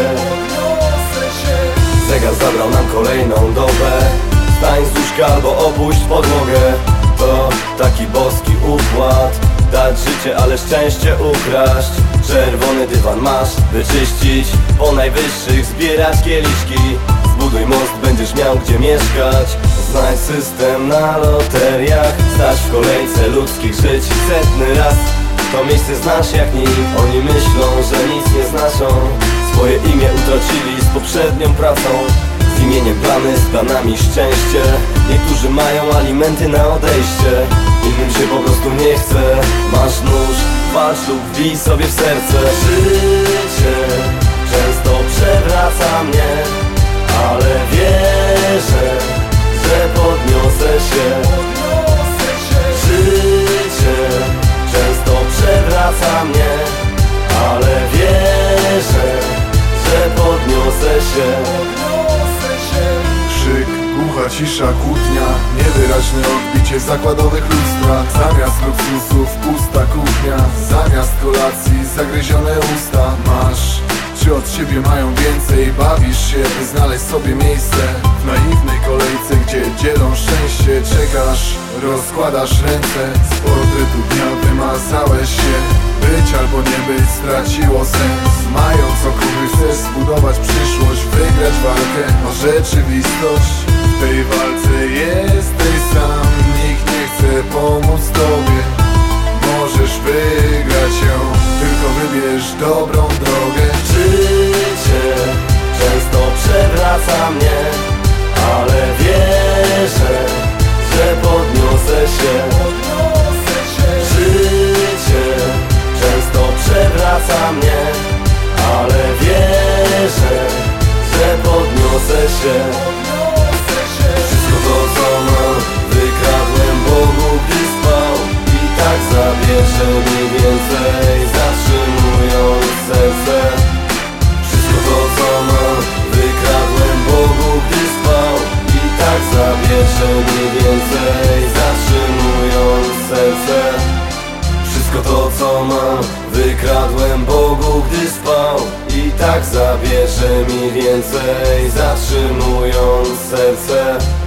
Zegar zabrał nam kolejną dobę. Wstań z łóżka albo opuść podłogę. To taki boski układ. Dać życie, ale szczęście ukraść. Czerwony dywan masz wyczyścić, po najwyższych zbierać kieliszki. Zbuduj most, będziesz miał gdzie mieszkać. Znajdź system na loteriach. Stać w kolejce ludzkich żyć setny raz. To miejsce znasz jak nikt. Oni myślą, że nic nie znaczą. Swoje imię utracili z poprzednią pracą. Z imieniem plany, z planami szczęście. Niektórzy mają alimenty na odejście, innym się po prostu nie chce. Masz nóż, walcz lub wbij sobie w serce. Życie często przewraca mnie, ale wierzę, że podniosę się. Życie często przewraca mnie, ale wierzę, że podniosę się. Krzyk, głucha cisza, kłótnia, niewyraźne odbicie w zakładowych lustrach. Zamiast luksusów pusta kuchnia, zamiast kolacji zagryzione usta. Masz, czy od ciebie mają więcej? Bawisz się, by znaleźć sobie miejsce w naiwnej kolejce, gdzie dzielą szczęście. Czekasz, rozkładasz ręce, z portretu dnia wymazałeś się. Być albo nie być straciło sens. Mając okruchy chcesz zbudować przyszłość, wygrać walkę o rzeczywistość. W tej walce jesteś sam, nikt nie chce pomóc tobie. Możesz wygrać ją, tylko wybierz dobrą drogę. Życie często przewraca mnie, ale wierzę, że podniosę się. Życie często przewraca mnie, ale wierzę, że podniosę się. Wszystko to co mam wykradłem Bogu, gdy spał. I tak zabierze mi więcej, zatrzymując serce. Wszystko to co mam wykradłem Bogu, gdy spał. I tak zabierze mi więcej, zatrzymując serce. Wszystko to co mam wykradłem Bogu, gdy spał. I tak zabierze mi więcej, zatrzymując serce.